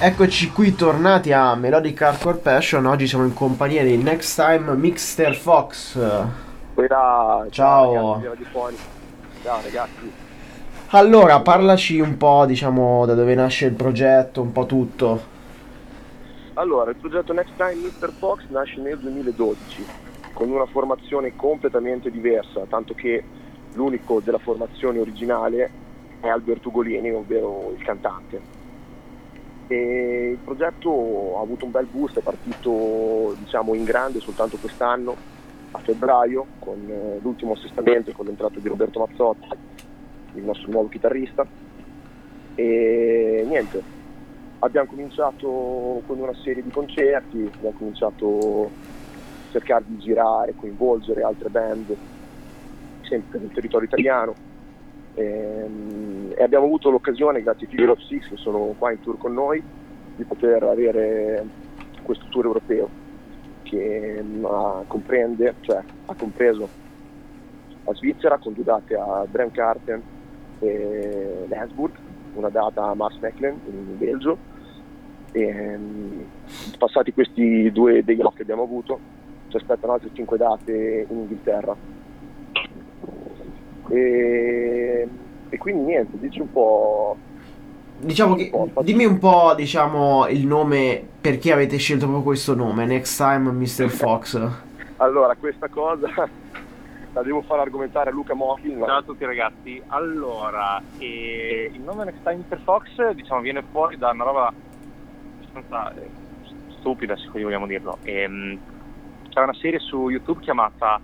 Eccoci qui tornati a Melodic Hardcore Passion. Oggi siamo in compagnia di Next Time Mr. Fox. Ciao. Ciao ragazzi. Allora, parlaci un po', diciamo, da dove nasce il progetto, un po' tutto. Allora, il progetto Next Time Mr. Fox nasce nel 2012 con una formazione completamente diversa, tanto che l'unico della formazione originale è Alberto Ugolini, ovvero il cantante. E il progetto ha avuto un bel boost, è partito diciamo in grande soltanto quest'anno, a febbraio, con l'ultimo assestamento, con l'entrata di Roberto Mazzotti, il nostro nuovo chitarrista. E niente, abbiamo cominciato con una serie di concerti, abbiamo cominciato a cercare di girare, coinvolgere altre band, sempre nel territorio italiano. E abbiamo avuto l'occasione, grazie a Figure of Six che sono qua in tour con noi, di poter avere questo tour europeo che ha compreso la Svizzera con 2 date a Bremgarten e Lensburg, una data a Maasmechelen in Belgio, e passati questi 2 day off che abbiamo avuto ci aspettano altre 5 date in Inghilterra. E quindi niente, dici un po'. Diciamo che dimmi un po', diciamo, il nome, perché avete scelto proprio questo nome, Next Time Mr. Fox. Allora, questa cosa la devo far argomentare a Luca Mocchi. Ciao a tutti ragazzi. Allora, il nome Next Time Mr. Fox, diciamo, viene fuori da una roba abbastanza stupida, se così vogliamo dirlo. C'è una serie su YouTube chiamata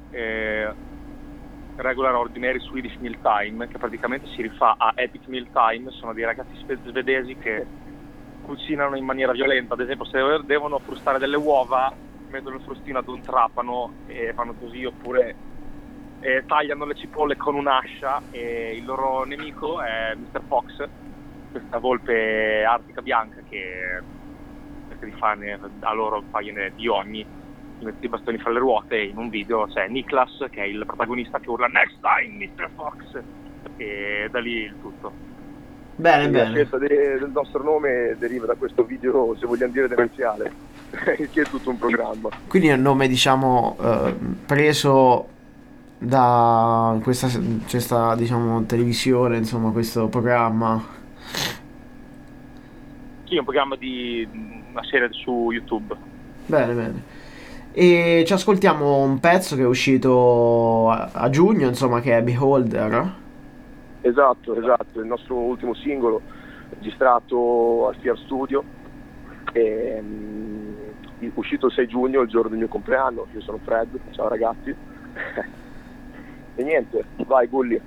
Regular Ordinary Swedish Meal Time, che praticamente si rifà a Epic Meal Time. Sono dei ragazzi svedesi che cucinano in maniera violenta. Ad esempio, se devono frustare delle uova, mettono il frustino ad un trapano e fanno così, oppure tagliano le cipolle con un'ascia, e il loro nemico è Mr. Fox, questa volpe artica bianca che cerca di farne a loro paioine di ogni, mette i bastoni fra le ruote. E in un video c'è Niklas, che è il protagonista, che urla Next Time Mr. Fox, e da lì il tutto. Bene. La scelta del nostro nome deriva da questo video, se vogliamo dire, demenziale, che è tutto un programma. Quindi è un nome, diciamo, preso da questa diciamo televisione, insomma, questo programma. Sì, è un programma di una serie su YouTube. Bene. E ci ascoltiamo un pezzo che è uscito a giugno, insomma, che è Beholder. Esatto, il nostro ultimo singolo registrato al Fear Studio, uscito il 6 giugno, il giorno del mio compleanno. Io sono Fred, ciao ragazzi. E niente, vai Gulli.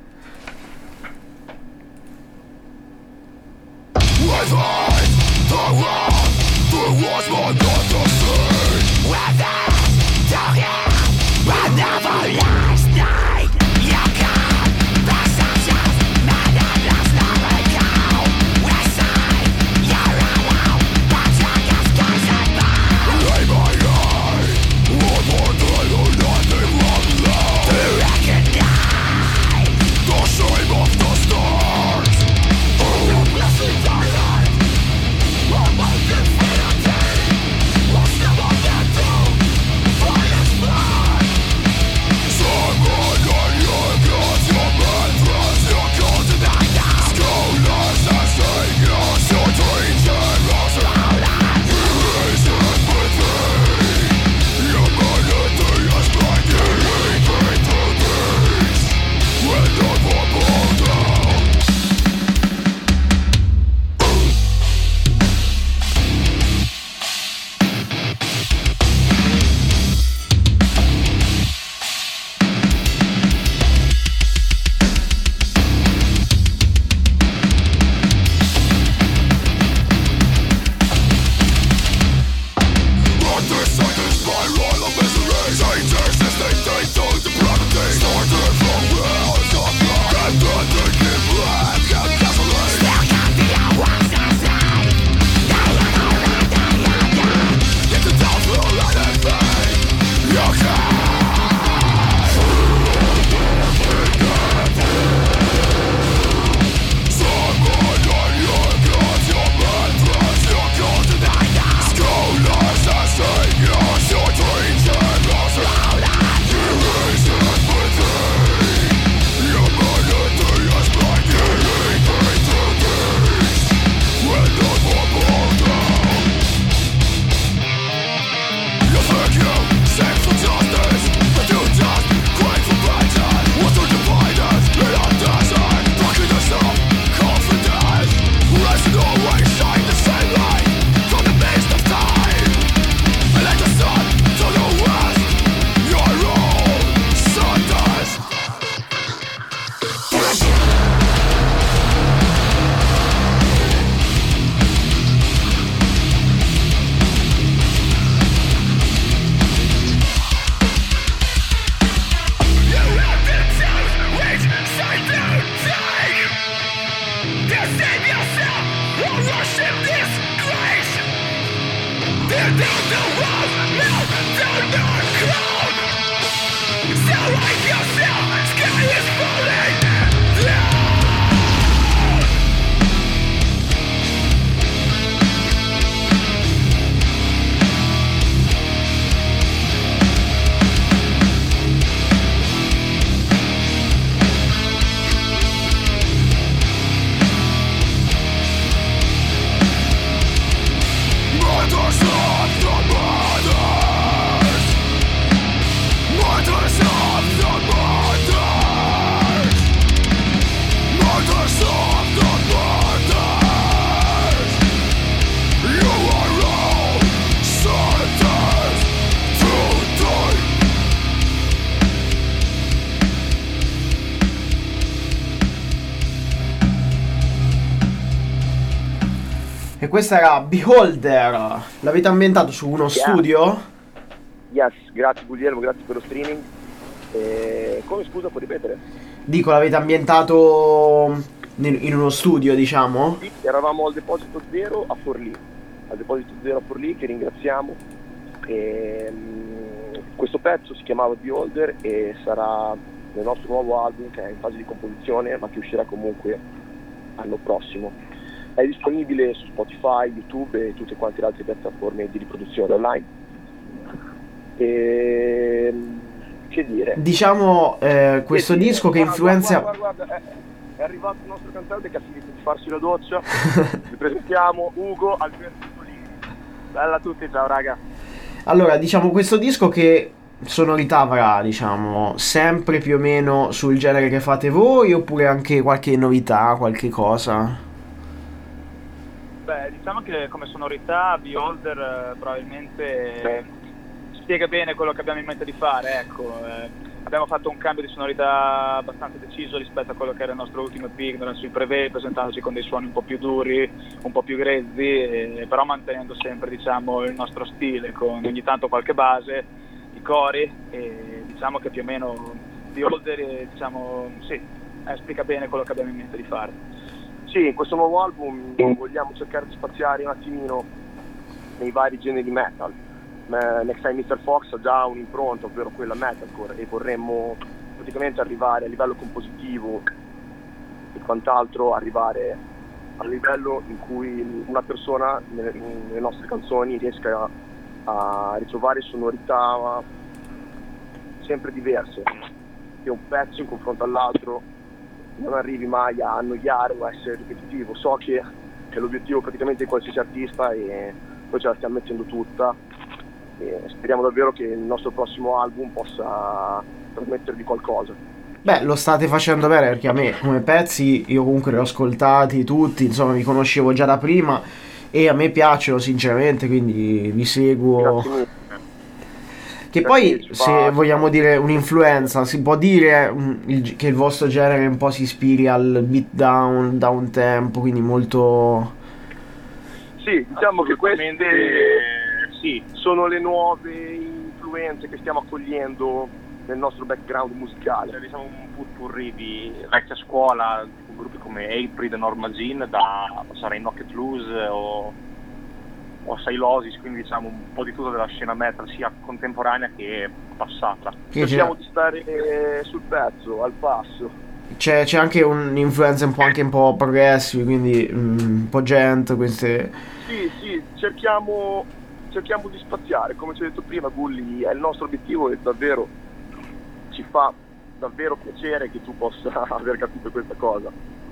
questa era Beholder. L'avete ambientato su uno studio? Yes, grazie Guglielmo, grazie per lo streaming. Come, scusa, puoi ripetere? Dico, l'avete ambientato in uno studio, diciamo? Sì, eravamo al Deposito Zero a Forlì. Al Deposito Zero a Forlì, che ringraziamo. Questo pezzo si chiamava Beholder e sarà nel nostro nuovo album, che è in fase di composizione ma che uscirà comunque l'anno prossimo. È disponibile su Spotify, YouTube e tutte quante le altre piattaforme di riproduzione online. Che dire? Diciamo, questo disco che influenza... Guarda, è arrivato il nostro cantante che ha finito di farsi la doccia. Vi presentiamo Ugo Alberto Polini. Bella a tutti, ciao raga. Allora, diciamo, questo disco che sonorità avrà, diciamo, sempre più o meno sul genere che fate voi, oppure anche qualche novità, qualche cosa? Beh, diciamo che come sonorità Beholder probabilmente spiega bene quello che abbiamo in mente di fare, ecco. Abbiamo fatto un cambio di sonorità abbastanza deciso rispetto a quello che era il nostro ultimo EP, Ignorance Will Prevail, presentandoci con dei suoni un po' più duri, un po' più grezzi, però mantenendo sempre, diciamo, il nostro stile, con ogni tanto qualche base, i cori, e diciamo che più o meno Beholder, diciamo, sì, spiega bene quello che abbiamo in mente di fare. Sì, in questo nuovo album vogliamo cercare di spaziare un attimino nei vari generi metal. Next Time Mr. Fox ha già un'impronta, ovvero quella metalcore, e vorremmo praticamente arrivare a livello compositivo e quant'altro, arrivare al livello in cui una persona nelle nostre canzoni riesca a ritrovare sonorità sempre diverse, che un pezzo in confronto all'altro non arrivi mai a annoiare o a essere ripetitivo. So che è l'obiettivo praticamente di qualsiasi artista e poi ce la stiamo mettendo tutta. E speriamo davvero che il nostro prossimo album possa trasmettervi qualcosa. Beh, lo state facendo bene, perché a me come pezzi, io comunque li ho ascoltati tutti, insomma vi conoscevo già da prima e a me piacciono sinceramente, quindi vi seguo. Grazie mille. Che poi, se vogliamo dire un'influenza, si può dire che il vostro genere un po' si ispiri al beatdown, down tempo, quindi molto... Sì, diciamo che queste sì, sono le nuove influenze che stiamo accogliendo nel nostro background musicale. diciamo un putpurri di vecchia scuola, tipo gruppi come April, Norma Jean, da passare ai Knocked Loose o Sylosis, quindi diciamo un po' di tutto della scena metal, sia contemporanea che passata. Cerchiamo di stare sul pezzo, al passo. C'è anche un'influenza anche un po' progressive, quindi un po' gent, queste... Sì, cerchiamo di spaziare, come ci ho detto prima Gulli, è il nostro obiettivo e davvero ci fa davvero piacere che tu possa aver capito questa cosa.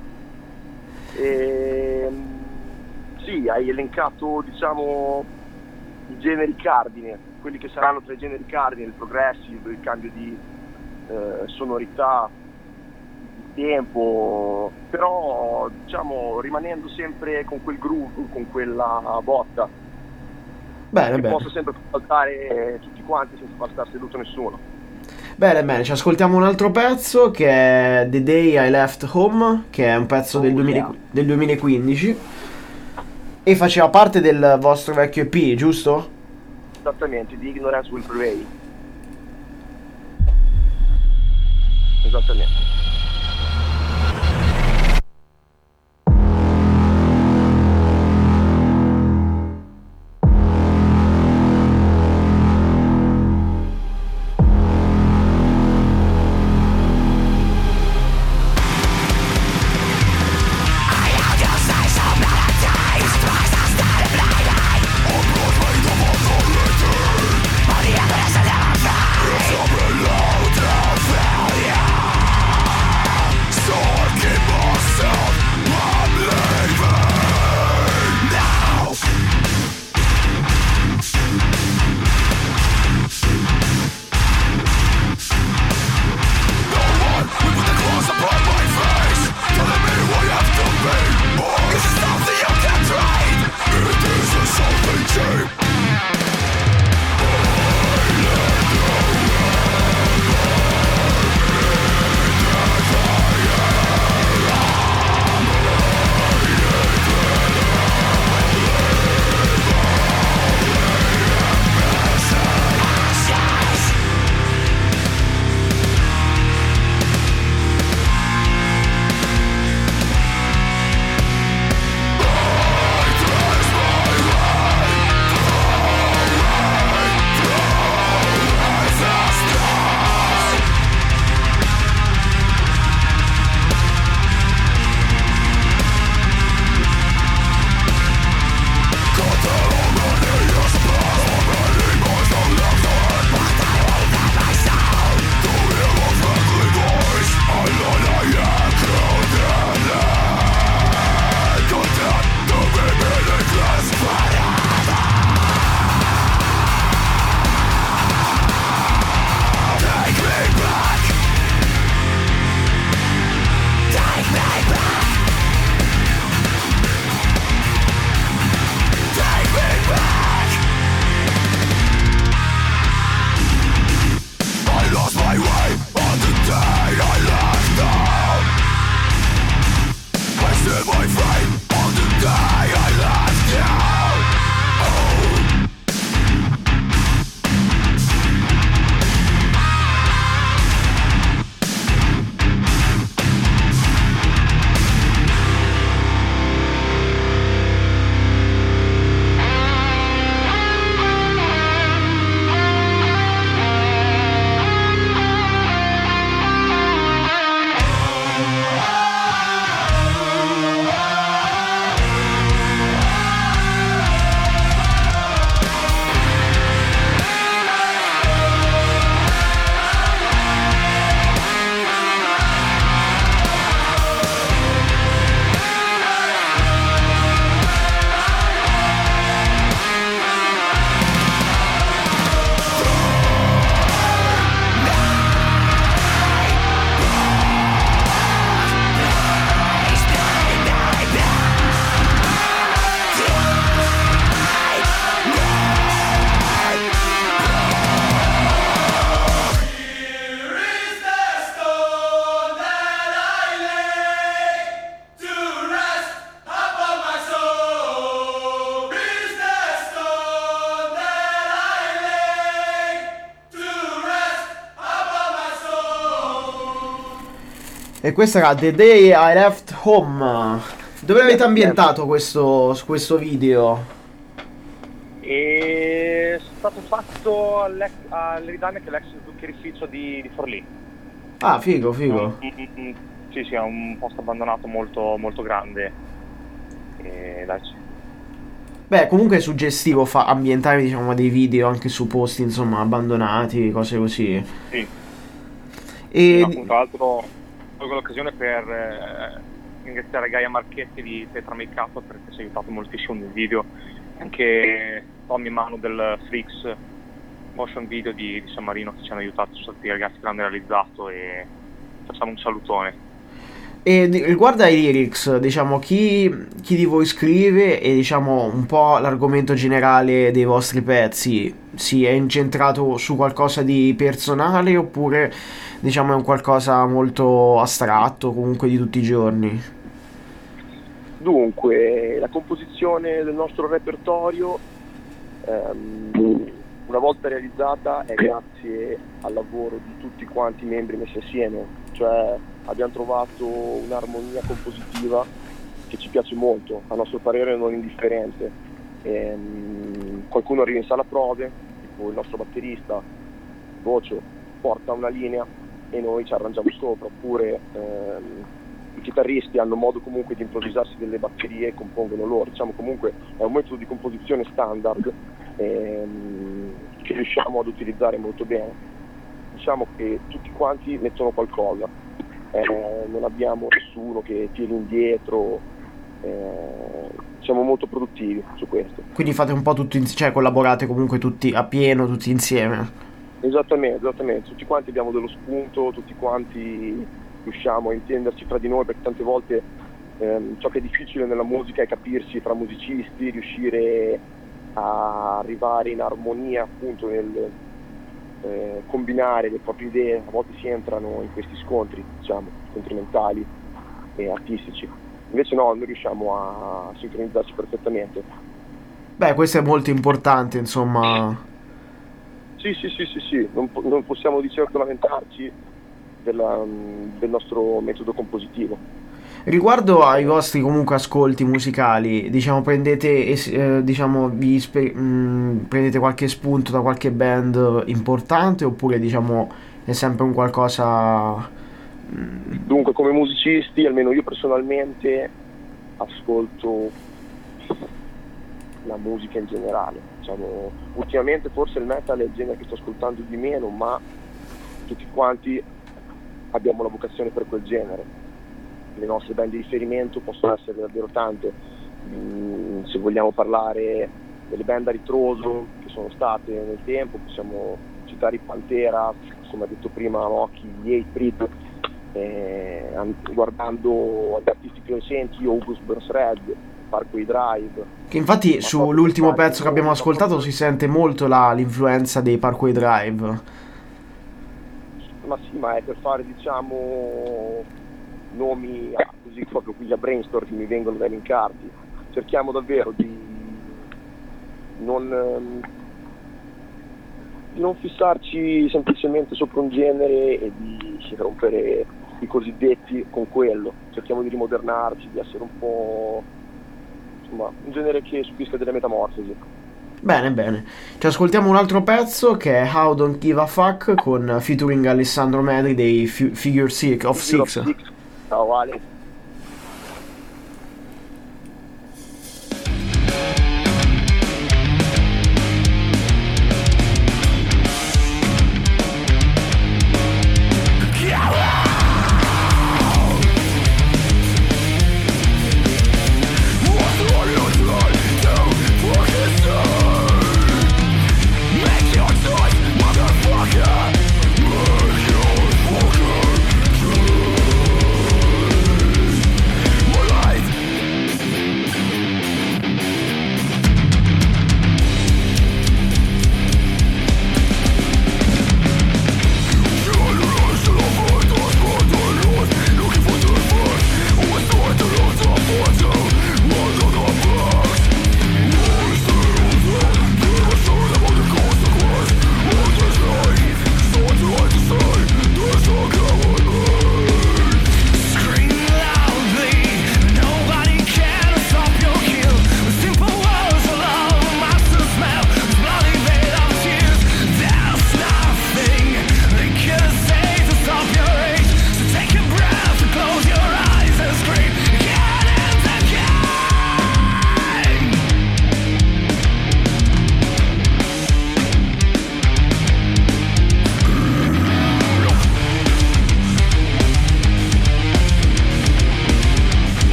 Sì, hai elencato, diciamo, i generi cardine, quelli che saranno tra i generi cardine, il progressive, il cambio di sonorità, di tempo, però diciamo rimanendo sempre con quel groove, con quella botta. Bene. Posso sempre saltare tutti quanti senza far star seduto nessuno. Bene, ci ascoltiamo un altro pezzo che è The Day I Left Home, che è un pezzo del 2015 e faceva parte del vostro vecchio EP, giusto? Esattamente, di Ignorance Will Prevail. Esattamente. E questa era The Day I Left Home. Dove avete ambientato questo video? È stato fatto all'Eridane, che è l'ex zuccherificio di Forlì. Ah, figo. Sì, è un posto abbandonato molto, molto grande. E dai. Beh, comunque è suggestivo ambientare, diciamo, dei video anche su posti, insomma, abbandonati, cose così. Sì. E no, tra l'altro colgo l'occasione per ringraziare Gaia Marchetti di Tetra Make Up, perché si è aiutato moltissimo nel video, anche Tommy e Manu del Freaks Motion Video di San Marino, che ci hanno aiutato, sono stati i ragazzi che l'hanno realizzato, e facciamo un salutone. E riguardo ai lyrics, diciamo, chi di voi scrive, e diciamo un po' l'argomento generale dei vostri pezzi, si è incentrato su qualcosa di personale oppure diciamo è un qualcosa molto astratto, comunque di tutti i giorni? Dunque, la composizione del nostro repertorio, una volta realizzata, è grazie al lavoro di tutti quanti i membri messi assieme, cioè abbiamo trovato un'armonia compositiva che ci piace molto, a nostro parere non indifferente. Qualcuno arriva in sala prove, tipo il nostro batterista, Vocio, porta una linea e noi ci arrangiamo sopra, oppure i chitarristi hanno modo comunque di improvvisarsi delle batterie e compongono loro. Diciamo, comunque è un metodo di composizione standard che riusciamo ad utilizzare molto bene. Diciamo che tutti quanti mettono qualcosa, non abbiamo nessuno che tira indietro, siamo molto produttivi su questo. Quindi fate un po' tutti cioè collaborate comunque tutti a pieno, tutti insieme? Esattamente, tutti quanti abbiamo dello spunto, tutti quanti riusciamo a intenderci tra di noi, perché tante volte ciò che è difficile nella musica è capirsi fra musicisti, riuscire a arrivare in armonia appunto nel combinare le proprie idee. A volte si entrano in questi scontri, diciamo, scontri mentali e artistici. Invece no, noi riusciamo a sincronizzarci perfettamente. Beh, questo è molto importante, insomma. Sì, non possiamo di certo lamentarci del nostro metodo compositivo. Riguardo ai vostri comunque ascolti musicali, diciamo prendete prendete qualche spunto da qualche band importante, oppure diciamo è sempre un qualcosa... Dunque, come musicisti, almeno io personalmente ascolto la musica in generale. Diciamo, ultimamente forse il metal è il genere che sto ascoltando di meno, ma tutti quanti abbiamo la vocazione per quel genere. Le nostre band di riferimento possono essere davvero tante. Se vogliamo parlare delle band a ritroso che sono state nel tempo, possiamo citare i Pantera, come ha detto prima Occhi, gli Hatebreed. Guardando agli artisti più recenti, August Burns Red, Parkway Drive, che infatti sull'ultimo pezzo che abbiamo ascoltato si sente molto l'influenza dei Parkway Drive. Ma sì, ma è per fare, diciamo, nomi così proprio qui a brainstorm che mi vengono da elencarti. Cerchiamo davvero di non fissarci semplicemente sopra un genere e di rompere i cosiddetti con quello. Cerchiamo di rimodernarci, di essere un po', insomma, un genere che subisca delle metamorfosi. Bene, ci ascoltiamo un altro pezzo che è How Don't Give a Fuck, con featuring Alessandro Medri dei Figure of Six. Ciao Ale.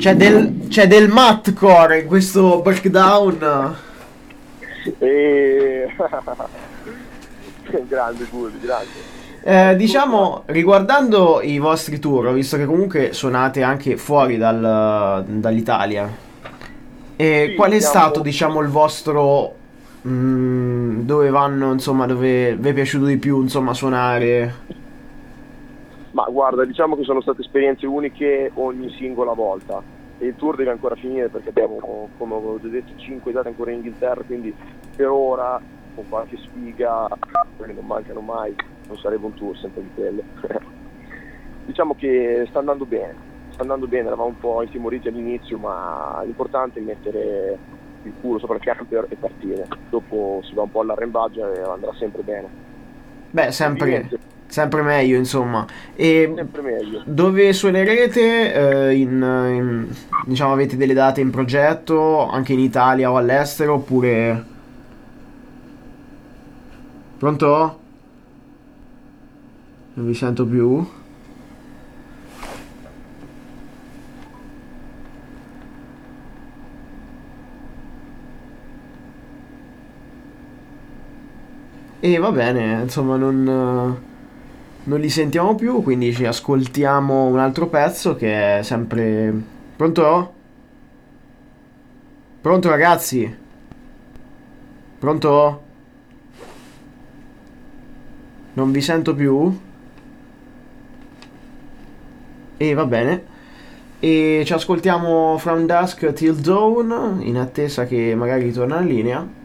c'è del mathcore in questo breakdown. Grande Gulli, grande. Diciamo, riguardando i vostri tour, visto che comunque suonate anche fuori dall'Italia, Sì, qual è siamo- stato, diciamo, il vostro dove vanno, insomma, dove vi è piaciuto di più, insomma, suonare? Ma guarda, diciamo che sono state esperienze uniche ogni singola volta e il tour deve ancora finire perché abbiamo, come ho già detto, 5 date ancora in Inghilterra, quindi per ora con qualche sfiga, quelle non mancano mai, non sarebbe un tour senza di quelle. Diciamo che sta andando bene, eravamo un po' intimoriti all'inizio, ma l'importante è mettere il culo sopra il camper e partire, dopo si va un po' all'arrembaggio e andrà sempre bene. Beh, sempre meglio, insomma. E Sempre meglio. dove suonerete? Diciamo, avete delle date in progetto anche in Italia o all'estero? Oppure. Pronto? Non vi sento più. E va bene, insomma, non li sentiamo più, quindi ci ascoltiamo un altro pezzo che è sempre. Pronto? Pronto, ragazzi? Pronto? Non vi sento più? E va bene. E ci ascoltiamo From Dusk Till Dawn, in attesa che magari ritorna in linea.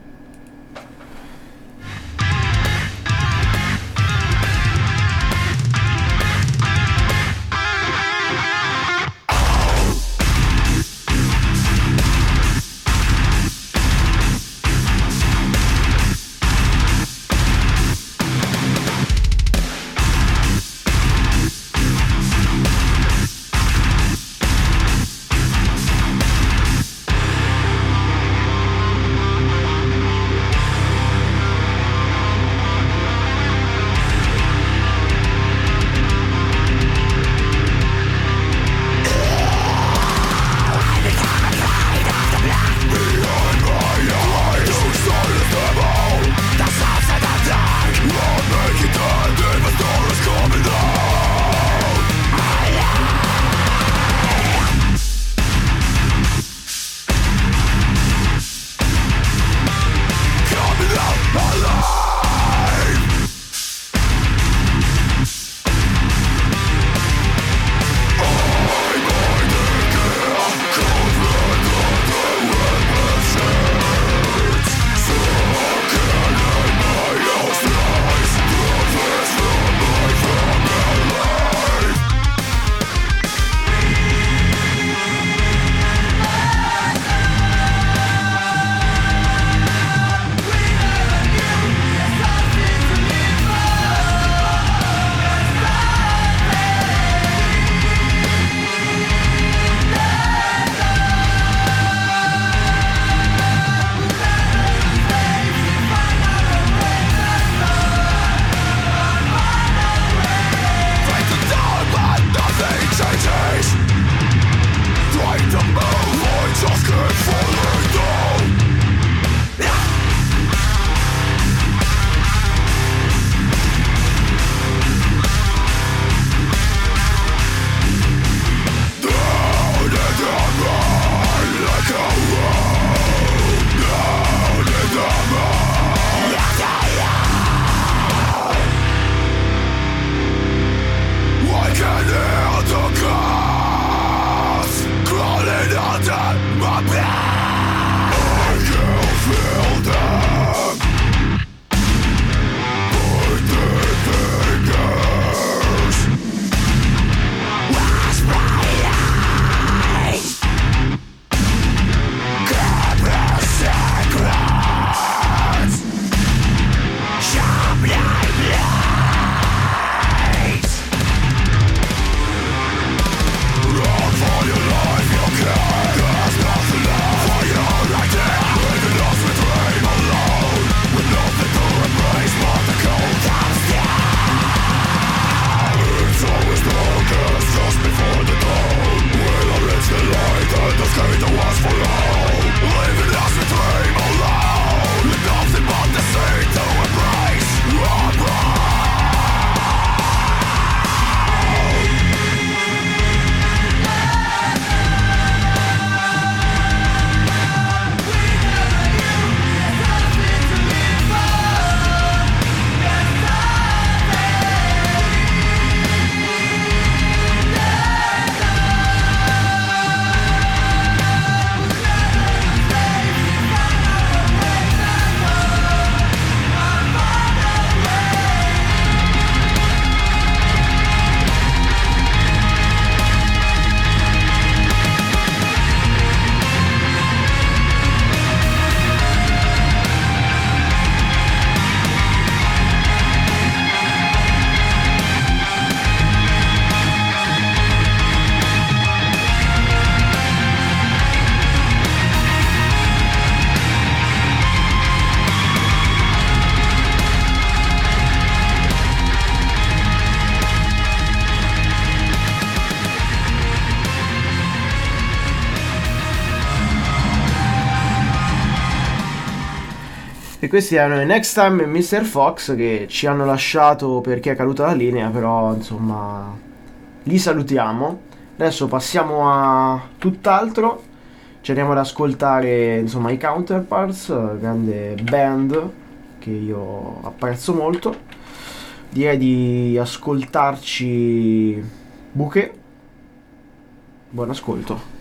questi erano i Next Time e Mr. Fox, che ci hanno lasciato perché è caduta la linea, però insomma li salutiamo. Adesso passiamo a tutt'altro, ci andiamo ad ascoltare insomma i Counterparts, grande band che io apprezzo molto. Direi di ascoltarci Bouquet. Buon ascolto.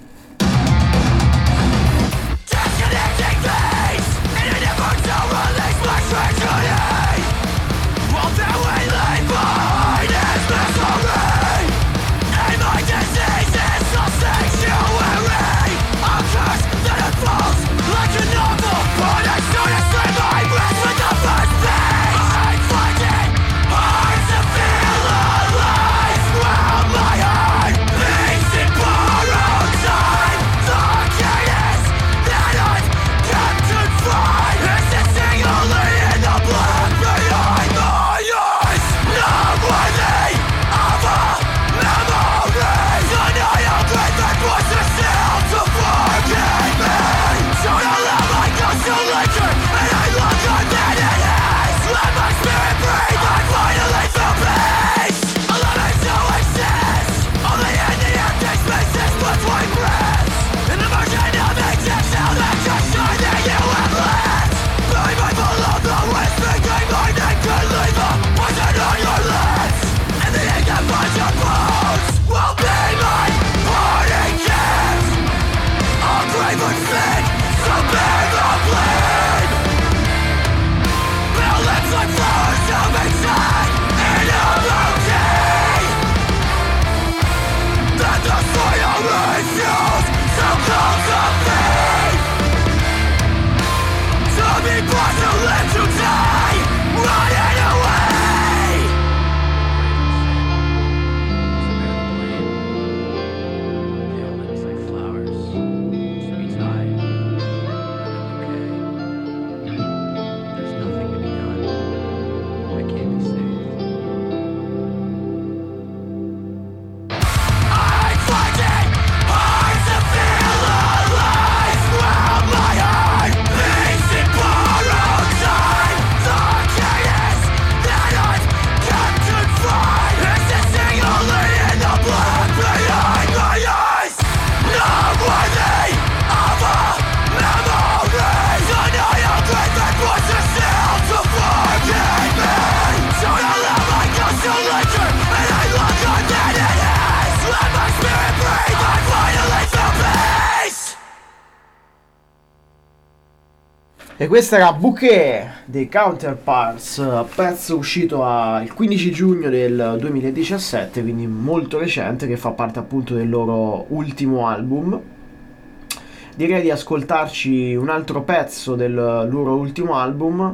E questa era Bouquet dei Counterparts, pezzo uscito il 15 giugno del 2017, quindi molto recente, che fa parte appunto del loro ultimo album. Direi di ascoltarci un altro pezzo del loro ultimo album,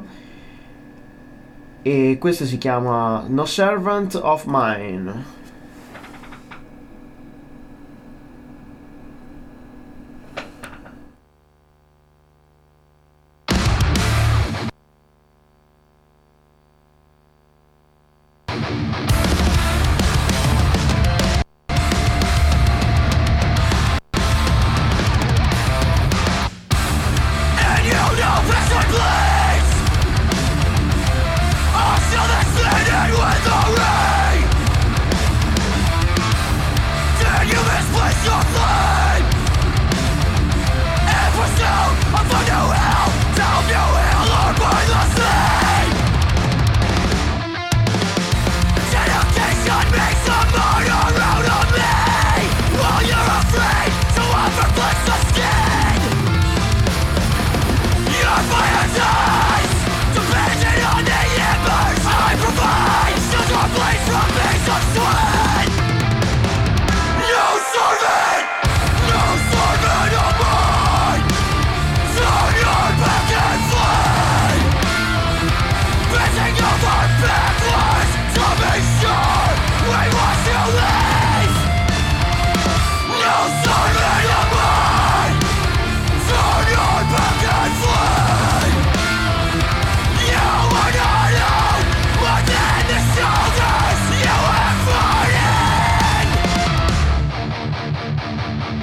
e questo si chiama No Servant of Mine.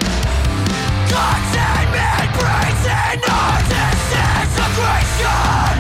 Desecration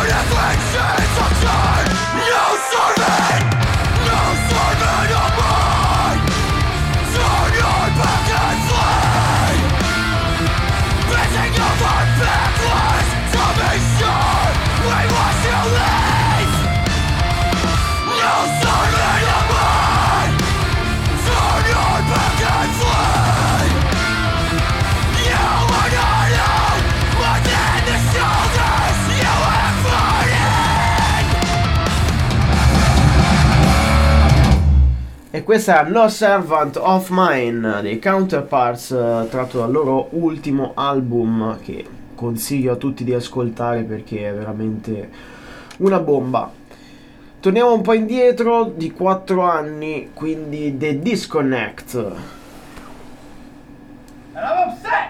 E questa è No Servant of Mine dei Counterparts, tratto dal loro ultimo album, che consiglio a tutti di ascoltare perché è veramente una bomba. Torniamo un po' indietro di 4 anni, quindi The Disconnect. And I'm upset!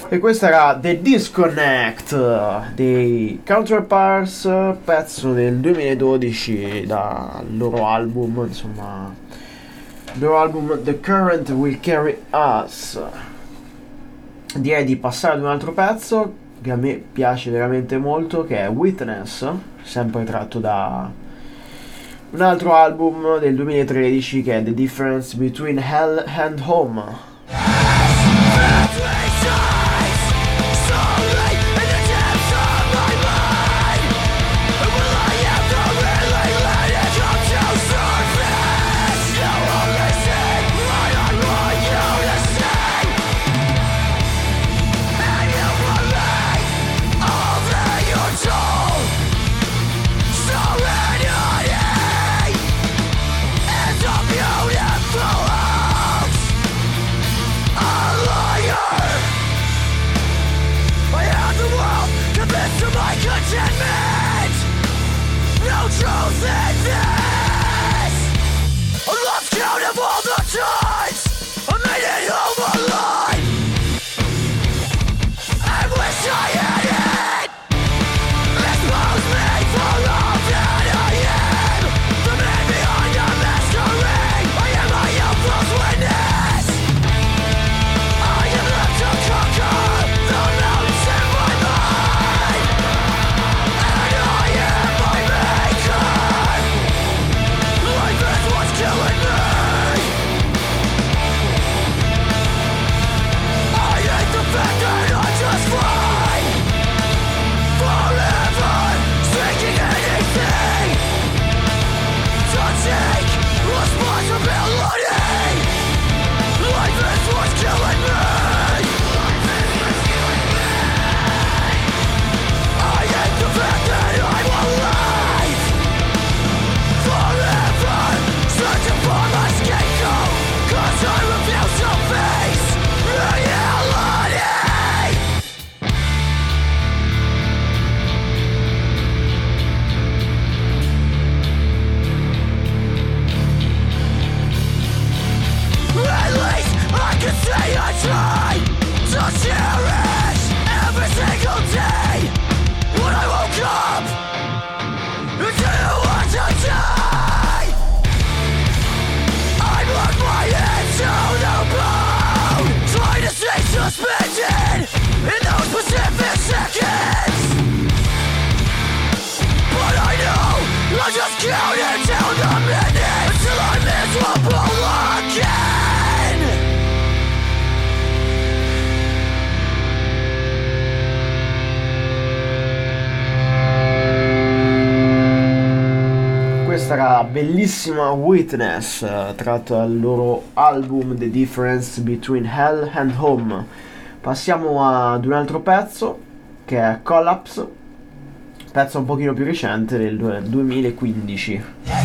E questo era The Disconnect dei Counterparts, pezzo del 2012 dal loro album, insomma, il loro album The Current Will Carry Us. Direi di passare ad un altro pezzo che a me piace veramente molto, che è Witness, sempre tratto da un altro album del 2013 che è The Difference Between Hell and Home. Truth in this, I lost count of all the times I made it home alive. I wish I had it. Expose me for all that I am, the man behind the masquerade. I am a helpless witness. I am left to conquer the mountains in my mind, and I am my maker. Life is what's killing me. I hate the fact that I'm just fine, forever seeking anything to take responsibility. Life is what's killing me. I hate the fact that I'm alive, forever searching for my scapegoat, 'cause I refuse to face reality. At least I can say I tried to cherish every single day. When I woke up, didn't want to die. I plugged my head to the bone, trying to stay suspended in those specific seconds. But I know I'll just count it down the minutes until I'm miserable again. Questa era la bellissima Witness, tratto dal loro album The Difference Between Hell and Home. Passiamo ad un altro pezzo che è Collapse, pezzo un pochino più recente del 2015.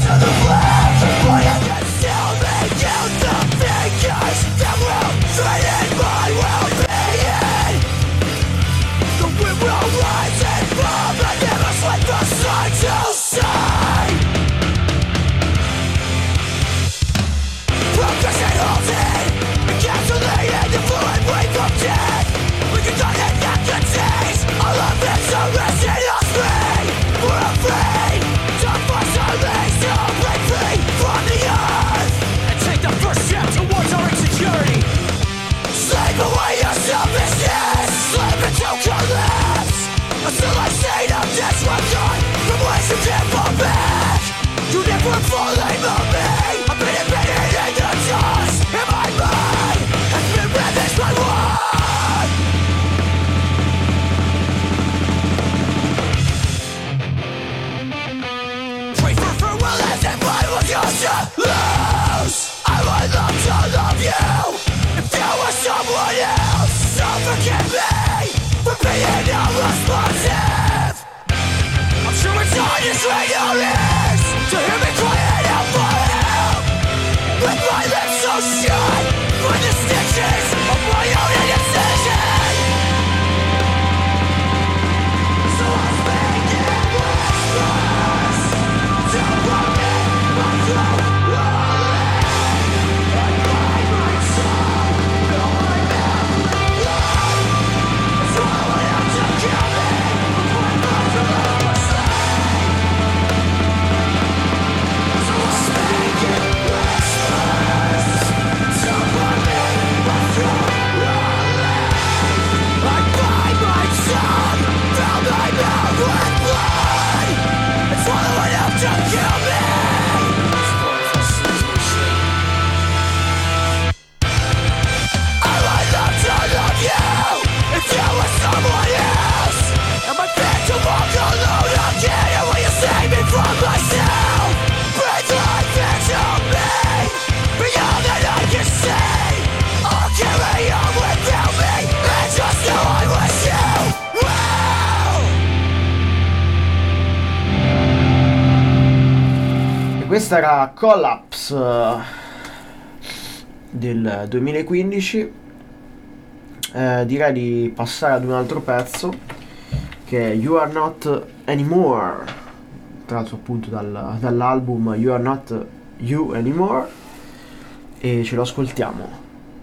Slip away your selfishness, slip into collapse, until I say I'm disruption from ways you can't fall back. You never fully move me, I've been embedded in the dust, and my mind has been ravished by war. Pray for farewell as if I was yours to lose. I would love to love you if there was someone else. So forgive me for being irresponsive. I'm sure it's hard to strain your ears to hear me crying out for help, with my lips so shut by the stitches of my own indecision. So I'll speak in whispers to forget my throat. I find my soul, no one ever lied. Questa era Collapse del 2015. Direi di passare ad un altro pezzo che è You Are Not Anymore, tratto appunto dall'album You Are Not You Anymore, e ce lo ascoltiamo.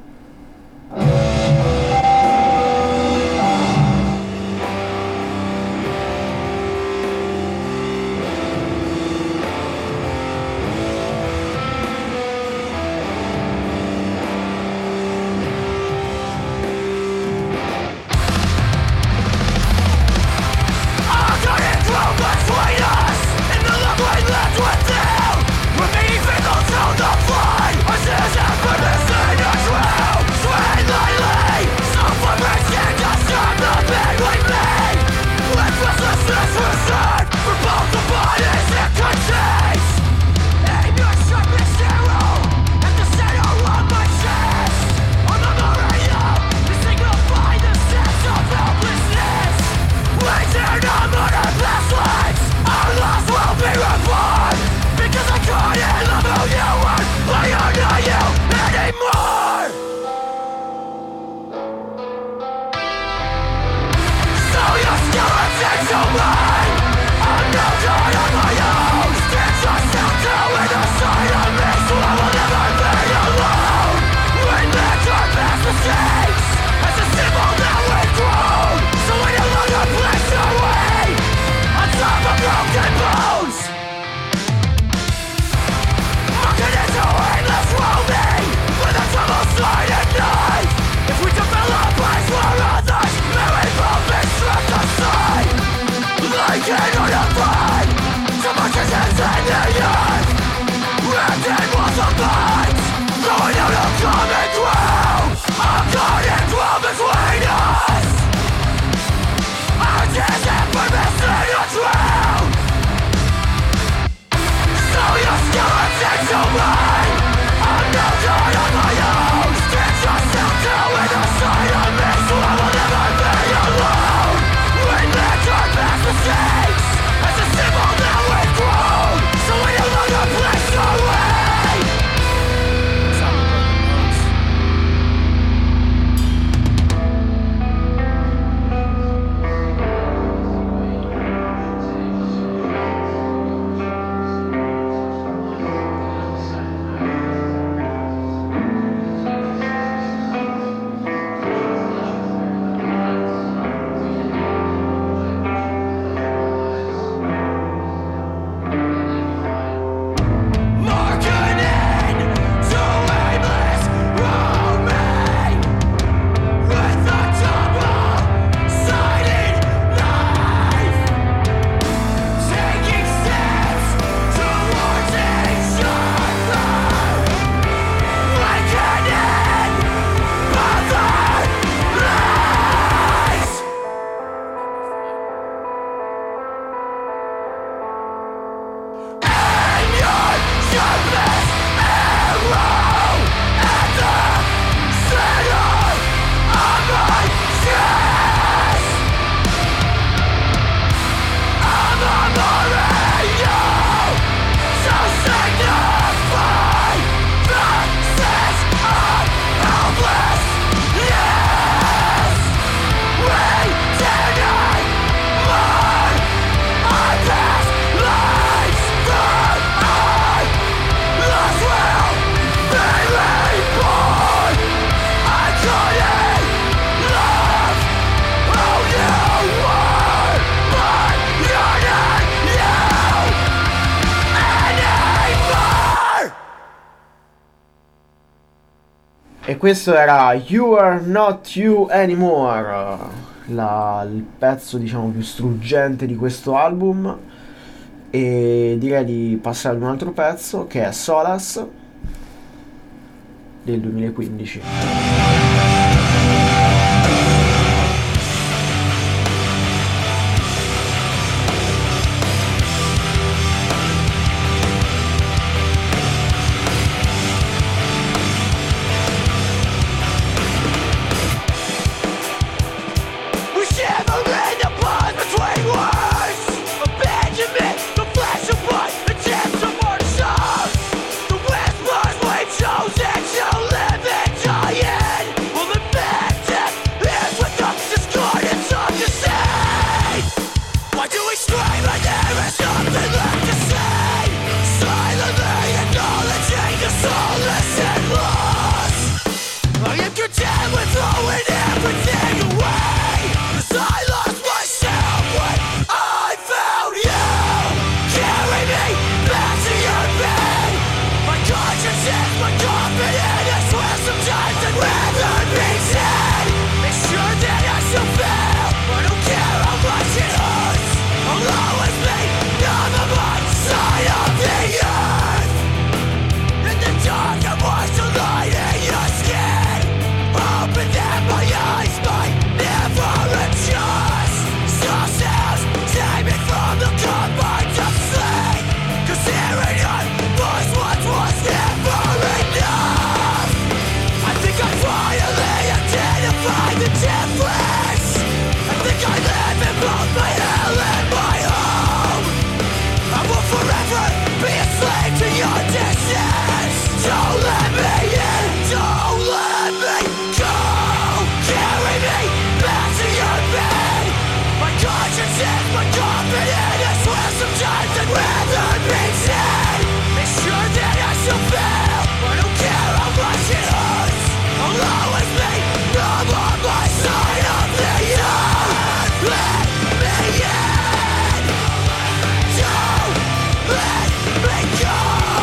E questo era You Are Not You Anymore, il pezzo diciamo più struggente di questo album. E direi di passare ad un altro pezzo che è Solace del 2015. Between words, abandonment, the flash of blood, attempts of our side. soulless and lost. I am content with throwing everything away, 'cause I lost myself when I found you. Carry me back to your bed. My conscience is my confidence. I swear sometimes I'd rather be dead. Make sure that I still fail. I don't care how much it hurts. I'll always be on the right side of the earth. In the dark I watch the light in your skin, hoping that my eyes might never adjust. Soul sounds save me from the confines of sleep, 'cause hearing your voice once was never enough. I think I finally identified the difference. I think I live in both my hell and my home. I will forever be a slave to your distance. Don't let me in, don't let me go. Carry me back to your bed. My conscience is my confidence. I swear sometimes I'd rather be dead. Make sure that I still fail. I don't care how much it hurts. I'll always be on my side of the earth. Let me in. Don't let me go.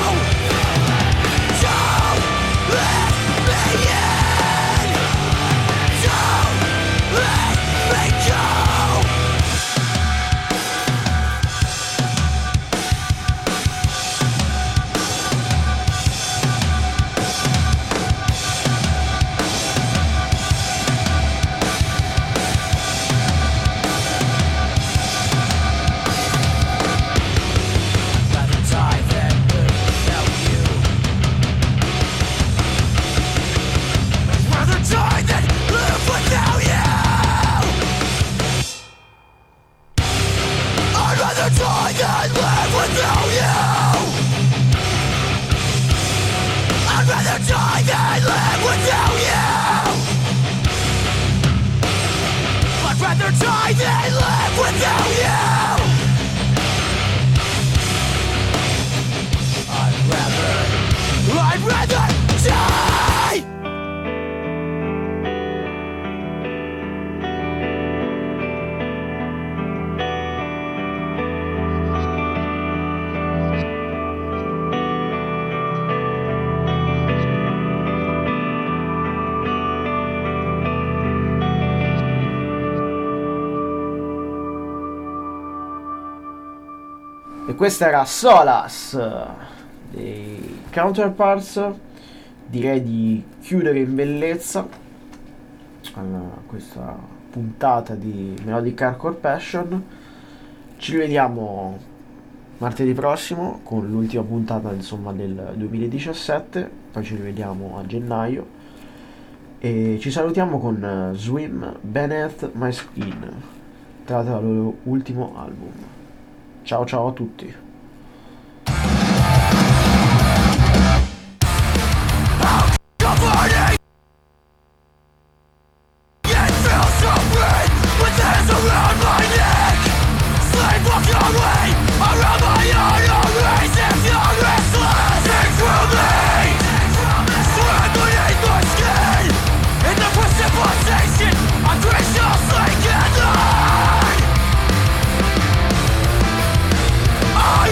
Don't let me in. Don't let me go. Rather die than live without you. Rather die than live without you. I'd rather die than live without you. I'd rather die than live without you. I'd rather die than live without you. I'd rather die. E questa era Solace dei Counterparts. Direi di chiudere in bellezza questa puntata di Melodic Hardcore Passion. Ci rivediamo martedì prossimo con l'ultima puntata, insomma, del 2017. Poi ci rivediamo a gennaio e ci salutiamo con Swim Beneath My Skin, tratta dal loro ultimo album. Ciao ciao a tutti. I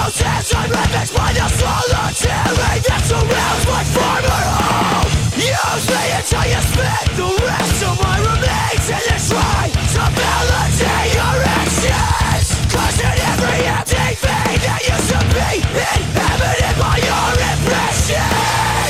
houses unravaged by the solitary that surrounds my former home. Use me until you spit the rest of my remains and then try to validate your actions. Cause in every empty thing that used to be inhabited by your impression,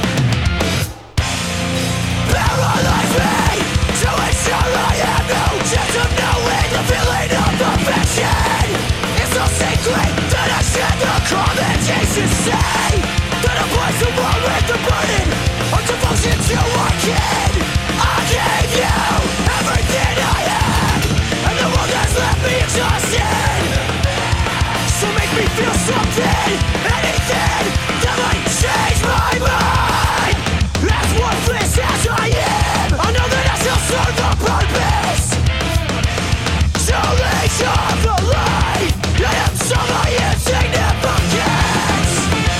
paralyze me to ensure I have no chance of knowing the feeling of perfection. It's no secret that I share the commentations say that I place the world with the burden of devotion to our kid. I gave you everything I had, and the world has left me exhausted. So make me feel something, anything that might change my mind. As worthless as I am, I know that I still serve a purpose. So leech of the light, I am so my insignificance.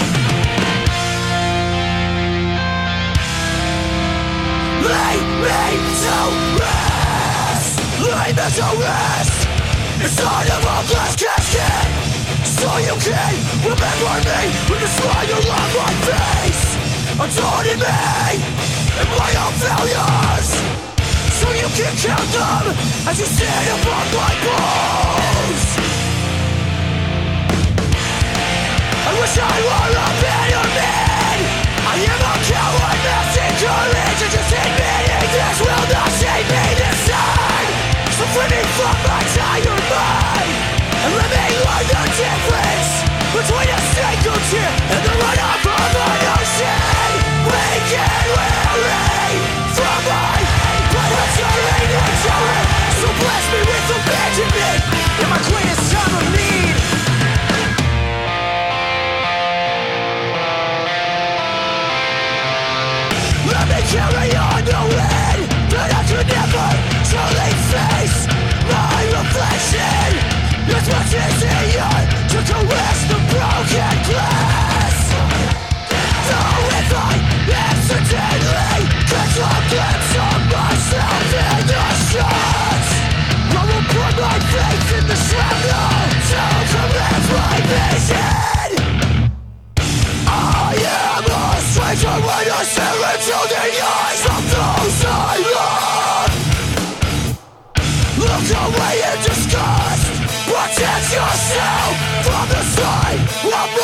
Lay me to rest, lay me to rest inside of a glass casket, so you can remember me with the smile on my face, taunting me and my own failures, so you can count them as you stand upon my bones. I wish I were a better man. I am a coward, melting courage, and just admitting this will not save me this time. So free me from my tired mind, and let me learn the difference between a single tear and the runoff of an ocean. Weak and weary from my planetary nature, so bless me with abandonment in my greatest time of need. Let me carry on knowing that I could never truly face my reflection. It's much easier to caress the broken glass. Though if I accidentally catch a glimpse of myself in the shots, I will put my faith in the shrapnel to commence my vision. I am a stranger when I stare into the eyes of those I love. Look away in disgust, protect yourself from the sight of